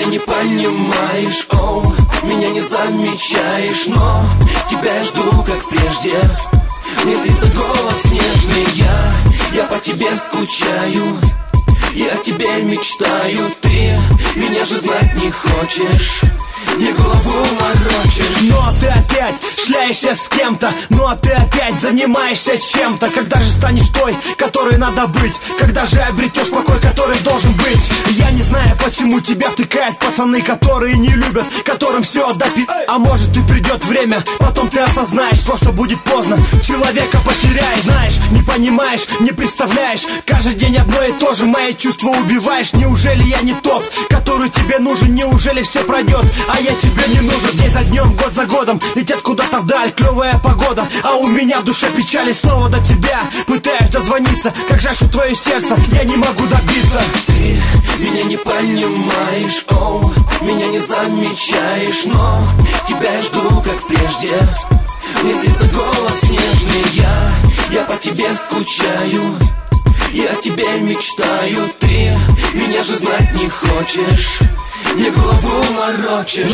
не понимаешь, оу, меня не замечаешь, но тебя я жду, как прежде. Мне снится голос нежный, я по тебе скучаю, я о тебе мечтаю. Ты меня же знать не хочешь, мне голову морочишь. Но ты опять шляешься с кем-то, но ты опять занимаешься чем-то. Когда же станешь той, которой надо быть? Когда же обретешь покой, который должен быть? Я не знаю, почему тебя втыкают пацаны, которые не любят, которым все допить. А может и придет время, потом ты осознаешь, просто будет поздно, человека потеряешь. Знаешь, не понимаешь, не представляешь, каждый день одно и то же, мои чувства убиваешь. Неужели я не тот, который тебе нужен? Неужели все пройдет, а я тебе не нужен? День за днем, год за годом летят куда-то вдаль, клевая погода, а у меня в душе печали. Снова до тебя пытаюсь дозвониться, как жаждет твое сердце, я не могу добиться. Ты меня не понимаешь, оу, меня не замечаешь, но тебя я жду, как прежде. Мне снится голос нежный, я по тебе скучаю, я о тебе мечтаю. Ты меня же знать не хочешь, мне голову морочишь.